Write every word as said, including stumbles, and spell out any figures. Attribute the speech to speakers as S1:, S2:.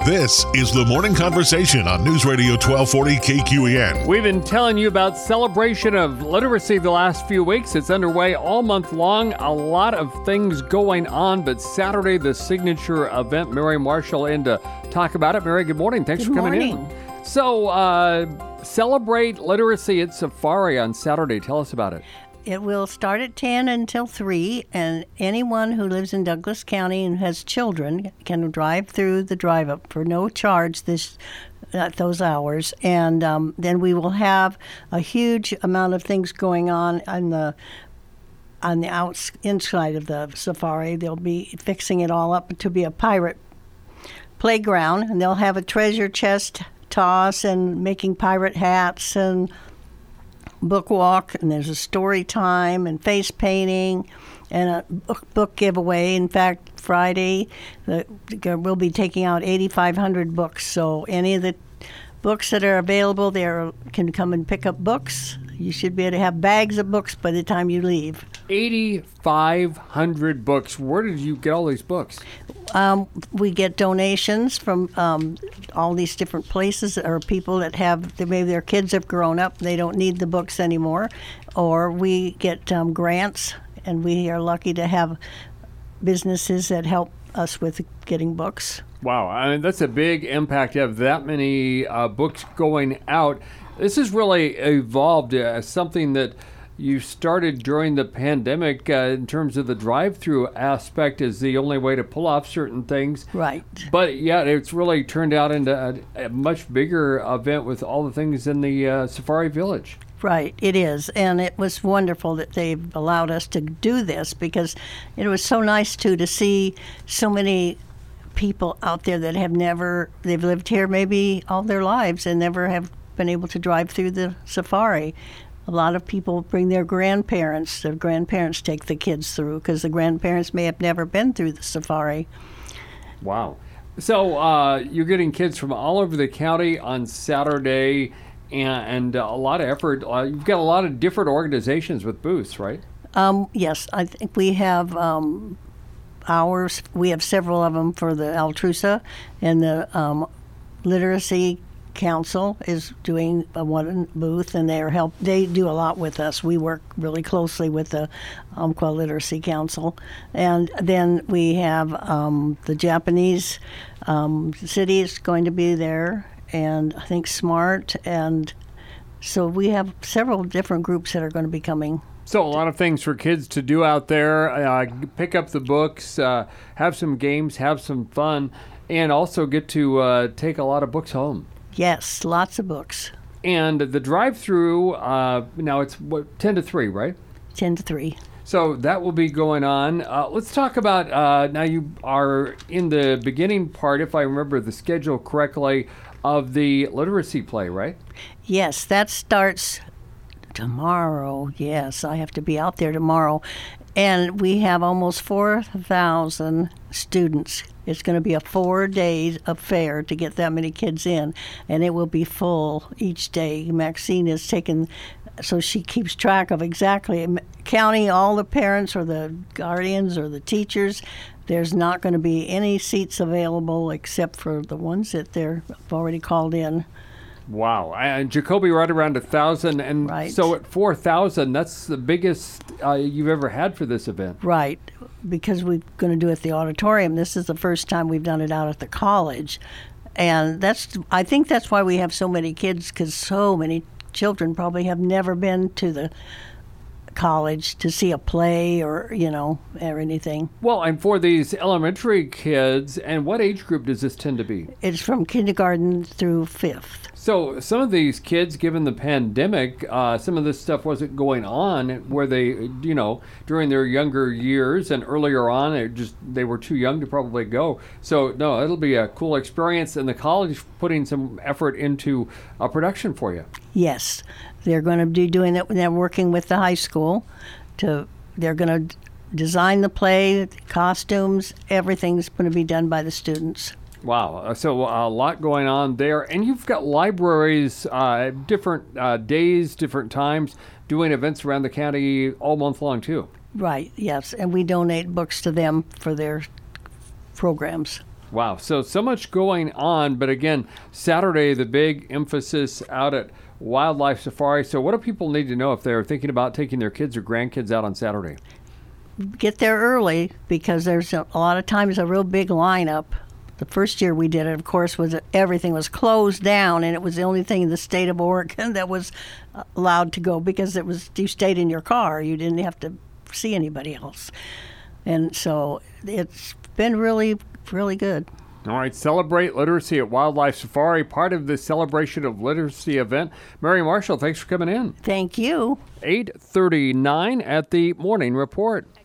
S1: This is the Morning Conversation on News Radio twelve forty K Q E N.
S2: We've been telling you about celebration of literacy the last few weeks. It's underway all month long. A lot of things going on, but Saturday, the signature event. Mary Marshall in to talk about it. Mary, good morning. Thanks
S3: good
S2: for coming
S3: morning.
S2: in. So, uh, celebrate literacy at Safari on Saturday. Tell us about it.
S3: It will start at ten until three, and anyone who lives in Douglas County and has children can drive through the drive-up for no charge this at those hours. And um, then we will have a huge amount of things going on on the on the outs inside of the safari. They'll be fixing it all up to be a pirate playground, and they'll have a treasure chest toss and making pirate hats and book walk, and there's a story time and face painting and a book, book giveaway. In fact, Friday the, we'll be taking out eighty-five hundred books, so any of the books that are available there can come and pick up books. You should be able to have bags of books by the time you leave.
S2: eighty-five hundred books. Where did you get all these books?
S3: Um, we get donations from um, all these different places, or people that have, maybe their kids have grown up, they don't need the books anymore, or we get um, grants, and we are lucky to have businesses that help us with getting books.
S2: Wow, I mean, that's a big impact to have that many uh, books going out. This has really evolved as something that you started during the pandemic uh, in terms of the drive-through aspect is the only way to pull off certain things.
S3: Right.
S2: But yeah, it's really turned out into a, a much bigger event with all the things in the uh, Safari Village.
S3: Right, it is. And it was wonderful that they've allowed us to do this, because it was so nice, too, to see so many people out there that have never, they've lived here maybe all their lives and never have been able to drive through the safari. A lot of people bring their grandparents. Their grandparents take the kids through because the grandparents may have never been through the safari.
S2: Wow. So uh, you're getting kids from all over the county on Saturday, and, and a lot of effort. Uh, you've got a lot of different organizations with booths, right?
S3: Um, yes, I think we have um, ours. We have several of them for the Altrusa, and the um, Literacy Council is doing a one booth, and they're help. They do a lot with us. We work really closely with the Umpqua Literacy Council, and then we have um, the Japanese um, city is going to be there, and I think SMART, and so we have several different groups that are going to be coming.
S2: So a lot of things for kids to do out there. Uh, pick up the books, uh, have some games, have some fun, and also get to uh, take a lot of books home.
S3: Yes, lots of books.
S2: And the drive-through, uh, now it's what, ten to three, right?
S3: ten to three.
S2: So that will be going on. Uh, let's talk about, uh, now you are in the beginning part, if I remember the schedule correctly, of the literacy play, right?
S3: Yes, that starts tomorrow. Yes, I have to be out there tomorrow. And we have almost four thousand students. It's going to be a four days affair to get that many kids in, and it will be full each day. Maxine is taking, so she keeps track of exactly, counting all the parents or the guardians or the teachers. There's not going to be any seats available except for the ones that they're already called in.
S2: Wow. And Jacoby right around one thousand. And
S3: right.
S2: So at four thousand, that's the biggest uh, you've ever had for this event.
S3: Right. Because we're going to do it at the auditorium. This is the first time we've done it out at the college. And that's, I think that's why we have so many kids, because so many children probably have never been to the college to see a play or, you know, or anything.
S2: Well, and for these elementary kids, and what age group does this tend to be?
S3: It's from kindergarten through fifth.
S2: So some of these kids, given the pandemic, uh, some of this stuff wasn't going on where they, you know, during their younger years and earlier on, it just they were too young to probably go. So, no, it'll be a cool experience, and the college putting some effort into a production for you.
S3: Yes, they're going to be doing it. They're working with the high school. To They're going to design the play, costumes, everything's going to be done by the students.
S2: Wow. So a lot going on there. And you've got libraries, uh, different uh, days, different times, doing events around the county all month long, too.
S3: Right, yes. And we donate books to them for their programs.
S2: Wow. So, so much going on. But again, Saturday, the big emphasis out at Wildlife Safari. So what do people need to know if they're thinking about taking their kids or grandkids out on Saturday?
S3: Get there early because there's a, a lot of times a real big lineup. The first year we did it, of course, was everything was closed down, and it was the only thing in the state of Oregon that was allowed to go because it was you stayed in your car. You didn't have to see anybody else. And so it's been really, really good.
S2: All right, Celebrate Literacy at Wildlife Safari, part of the Celebration of Literacy event. Mary Marshall, thanks for coming in.
S3: Thank you.
S2: eight thirty-nine at the Morning Report.